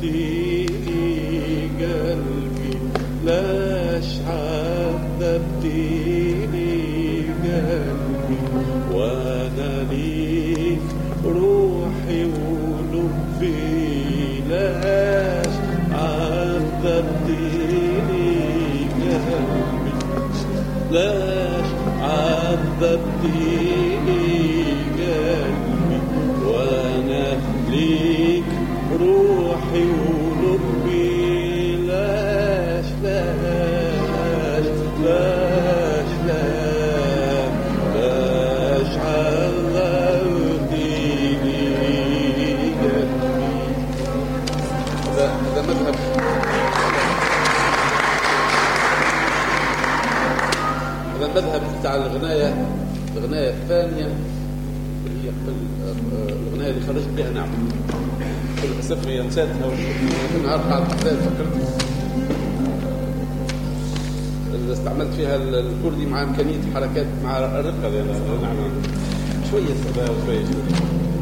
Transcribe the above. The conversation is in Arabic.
لي قلبي، لاش عذبتي لي قلبي، وانا ليك روحي ولبي، لاش عذبتي لي قلبي، لاش عذبتيني قلبي، وانا ليك روحي ولبي، لاش لاش لاش لاش لاش عذبتيني قلبي. هذا مذهب المذهب بتاع الغناية الثانية، اللي هي الغناية اللي خرجت بها نعم. كل أسف هي نسيتها النهار قاعد أحداث فكرت اللي استعملت فيها الكردي مع إمكانية حركات مع الرقة، لأن نعم شوية سباء وشوية